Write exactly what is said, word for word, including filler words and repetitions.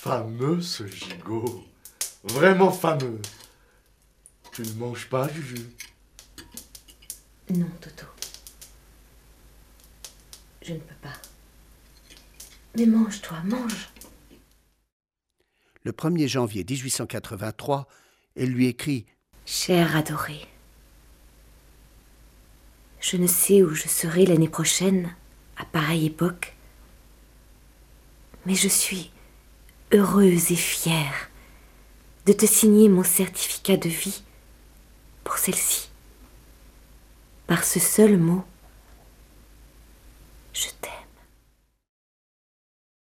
Fameux ce gigot. Vraiment fameux. Tu ne manges pas, Juju? Non, Toto. Je ne peux pas. Mais mange-toi, mange. Le premier janvier mille huit cent quatre-vingt-trois, elle lui écrit « Cher adoré, je ne sais où je serai l'année prochaine, à pareille époque, mais je suis heureuse et fière de te signer mon certificat de vie pour celle-ci. Par ce seul mot, je t'aime. »